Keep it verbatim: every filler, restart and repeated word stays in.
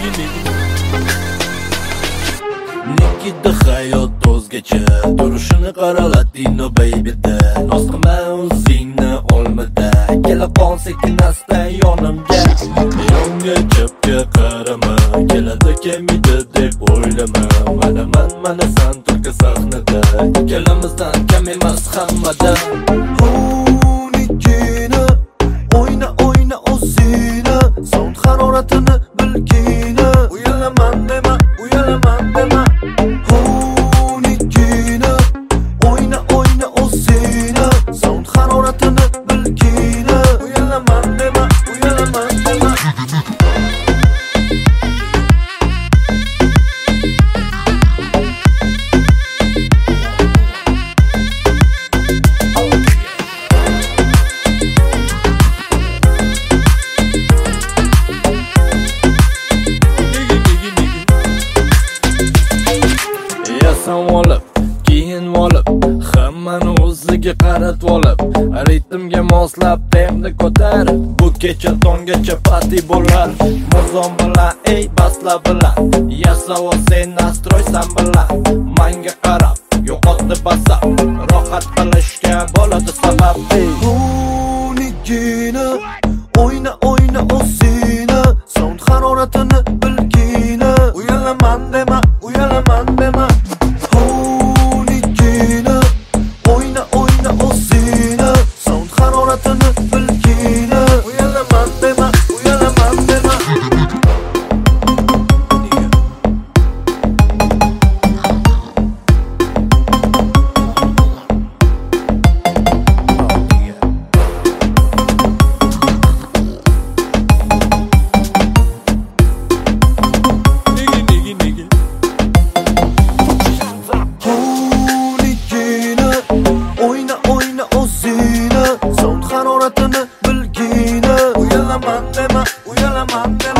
Nikida hayot o'zgacha turishini qara Latino babyda. Noz qilma o'zingni olmada, kela qol sekin asta yonimga. Yonga chapga qarama, keladi kelmaydi deb o'ylama. Mana man mana san turka sahnada, ikkalamizdan kam emas hammada. Nikina o'yna o'yna o'zingni, so'ng haroratini bilgina. Uyalaman dema, uyalaman dema. Nikina o'yna o'yna o'zingni, so'ng haroratini bilgina. Uyalaman dema, uyalaman dema. Olib, keyin olib, hammani o'ziga qaratib olib, ritmga moslab temni ko'tarib, bu kecha tonggacha party bo'lar. Mozon bilan, ey basla bilan, yasavo sen nastroysan bilan. Manga qarab, yo'qotdi basab, rohat qilishga bo'ladi sabab. Nikina o'yna o'yna o'zingni, so'ng haroratini bilgina. Uyalaman dema, uyalaman dema. Uyalaman dema, uyalaman dema.